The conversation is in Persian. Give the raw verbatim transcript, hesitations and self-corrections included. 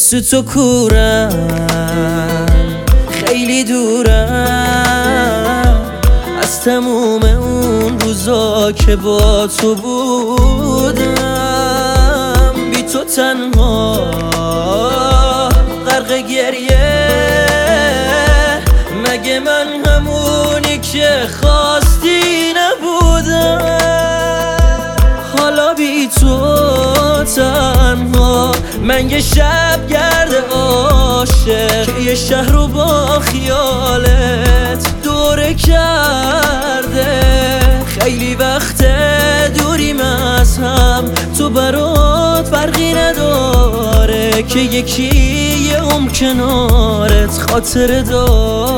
مثل تو کورم، خیلی دورم از تموم اون روزا که با تو بودم. بی تو تنها غرق گریه، مگه من همونی که خواستی نبودم؟ حالا بی تو تنها من یه شب گرد عاشق که یه شهر رو با خیالت دوره کرده. خیلی وقت دوریم از هم، تو برات فرقی نداره که یکی یه عمر کنارت خاطره داره.